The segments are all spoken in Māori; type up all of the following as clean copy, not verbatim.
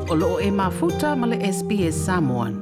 O loo e mafuta ma le SPS Samoan.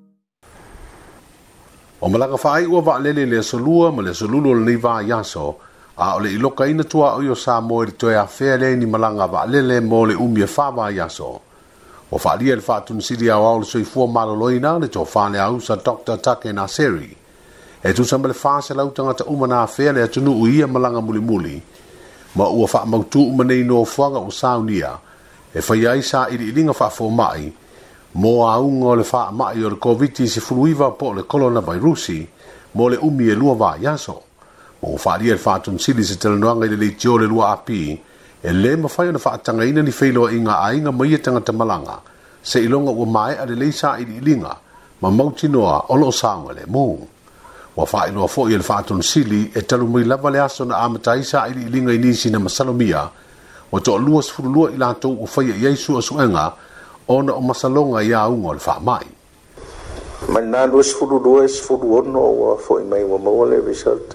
O malanga whaai ua wa lele le solua ma le solulu le niva yaso a o le iloka ina tua o yo Samoa le toe a whea le ni malanga wa lele mo le umia whawa yaso. O whaalia le whaatun siri au au le soifua maloloina le tō whane au sa Dr. Take Naseri. E tu samba le whaase lautanga ta umana a whea le atunu uia malanga muli muli. Ma ua wha mautu umanei no whanga o saunia. E whaiai sa ili ilinga wha fo mai. Mo a ungo le wha mai o le COVID se fuluiva po le coronavirusi. Mo le umi e lua wa yaso. Mo whaalia le whaatun siri se telenoanga i le tio le lua api. E le mawhai na whaatanga ina ni whailoa inga a inga maia tangata malanga. Se ilonga ua mai a le leisa ili ilinga. Ma mauti noa olo saunga le mou. Wa whailoa fo i le whaatun siri e talu mui lava le aso na amataisa ili ilinga inisi na masalomia. O to lua sfurulua i lato o whaia Yesu a suenga ona o masalonga ia ungo le wha mai. Ma nā lua sfurulua e sfuruono o fo i mai wa maua le result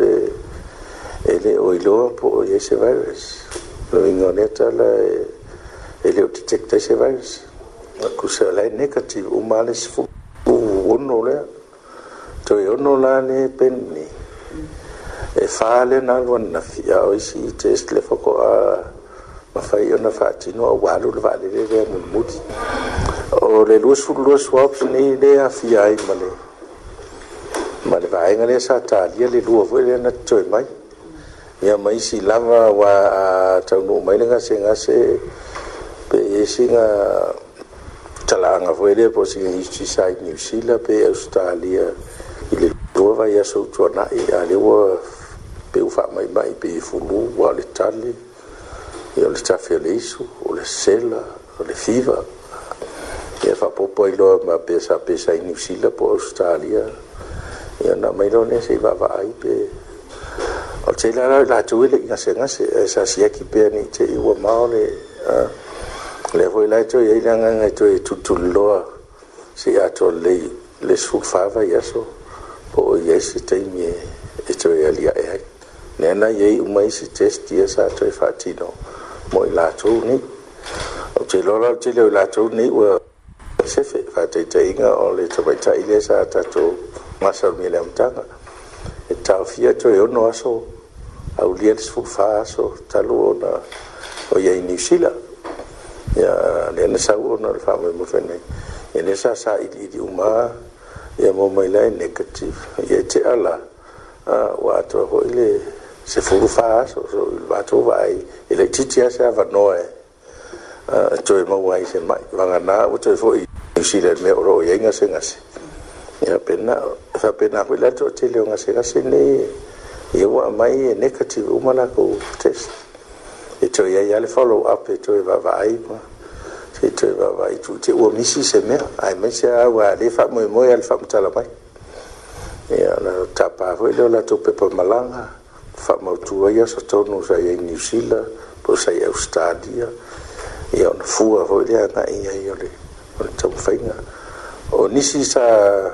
e le o iloa po o Yesu virus. Lo inga neta la e le o detecta Yesu virus. Kusa lai negative umale sfuruono lea. To e ono la ne penni. E whaale nā lua na fia o isi test le whako a mafai ona whaatino a walu le whaale le rea mulmuti. O le lua swaps ni le a fia ai male. Ma le vaenga le sa talia le lua fwe le na toi mai. Ia mai si lava wa taunu mai le ngase pe esi nga talanga fwe le po si isi sai New Zealand pe Australia i le lua vai a soutuana i a le ua pe ufa mai pe fulu wa le tali. Ia le tafe le isu, o le sela, o le fiva. Ia whapopo i loa ma pesa i New Zealand po Australia. Ia na mai lo ne se vava ai pe. O te la tu ile ngase sa siaki pe ni te iwa mao le foi la to ia nga to tu loa se ato le sulfava yaso po yesi te mi e to ia lia e. Nena ye umai se test ia sa to fatino. Mo la tu ni o te lola te le la tu ni wa se fe fa te inga o le to bai tai le sa ta to masa mi le mtanga e ta fia to yo no aso au lia su fa so talu ona o ye New Zealand ya le na sa ona le fa mo fene e le sa i uma ya mo mai la negative ye te ala wa to ho ile se furu fa so va to vai ele titia sa va noe to mo wai se mai vanga na o to foi si le me ro ye nga se ngase ya pena ko la to te le nga se ngase ne ye wa mai negative umala ko test e to ya le follow up e to va vai se to va vai tu te o misi se me ai me se wa le fa mo ya le fa mutala mai ya na tapa foi le la to pe pa malanga fa mautua ia sa tonu sa ia New Zealand po sa ia Australia ia ona fua ho ia na ia le o tau fainga o nisi sa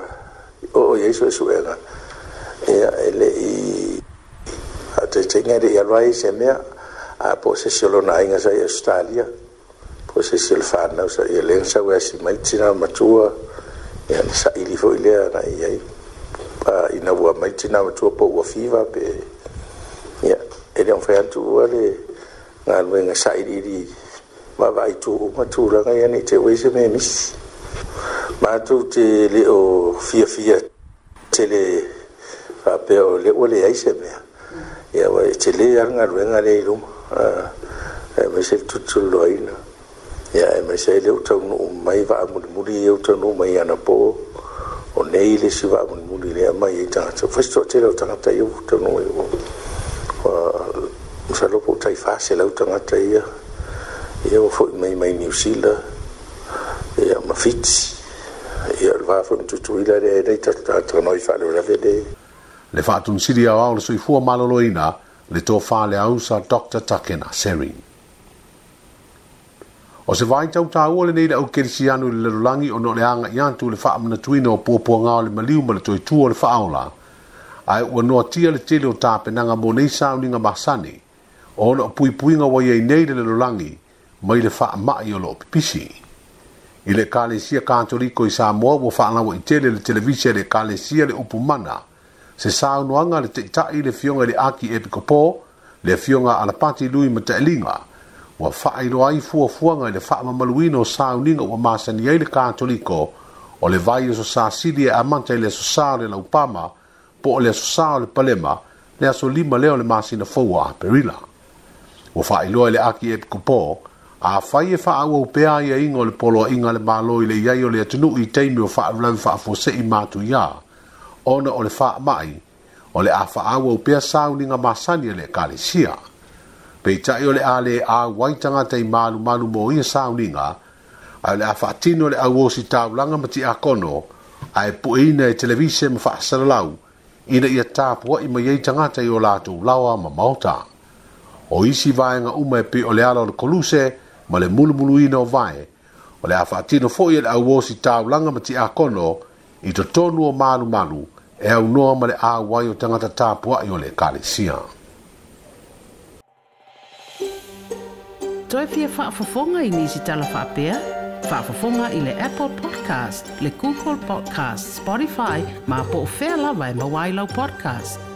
o Yesu suela ia ele i ate tenga de ia rai se mea a po se solo na inga sa Australia po se sil fa na sa ia lensa wa si mai tina matua ia sa ili fo ile na ia ina wa mai tina matua po wa fiva pe ya ele on fa tu ale ngal wenga sai di ma vai tu ma tu la ga ni te we se me mis ma tu te le o fia te le fa pe o le ole ai se me ya wa te le ngal wenga le lu me se tu loina ya me se le tu no mai va mu le tu no mai ana po o nei le si va mu le mai ta fa sto te lo ta ta io tu no sa lo po tai fa se lo tanga tai ia fo mai New Zealand ia ma fit ia va fo tu ila de ta noi fa lo vede Le whaatun siri au au le soifua maloloina le tō whale au sa Dr. Take Naseri. O se vai tau tā ua le nei le au kerisi anu le lerulangi o no le anga i antu le whaamana tuina o pua ngao le maliu ma le toi tua le whaaola. Ai ua noa tia le tele o tā penanga mo nei sauninga masani o no pui puinga wa iei nei le lerulangi mai le whaamai o lo pipisi. I le kalesia Katoliko I Samoa ua whaalawa I tele le televisia le kalesia le upumana. Se saunoanga le te le fionga le aki Epikopo, le fionga alapati lui matailinga. Ua whaailoa ai fuafuanga I le whaamamaluino sauninga ua masani ai le Katoliko, o le vai so sa sili e amanta I le so sa le laupama, po o le so sa le palema, le aso lima leo le masina foua a perila. Ua whaailoa le aki Epikopo, a fai e wha awa upea ia inga o le polo inga le malo I le iai o le atunu I teimi o wha alau wha afose I matu ia, ona o le wha mai, o le a wha awa upea sauninga masani le kalesia. Pei tai o le ale a waitanga tei malu mo ia sauninga, a le a wha tino le au osi taulanga mati a kono, a e puina e televise ma wha asalalau, ina ia tāpua I ma iei tangata I o lātou lawa ma maota. O isi vaenga uma e pe o le ala o le koluse, ma le mulumulu ina o vae, o le a wha tino fo I le au osi taulanga mati a kono, I to tonu o malu, e au noa ma le a wai o tangata tāpua I o le kalesia. Toi fia whaafafonga I nisi tala whaapea? Whaafafonga I le Apple Podcast, le Google Podcast, Spotify, ma po o whea lawa e mawailau podcast.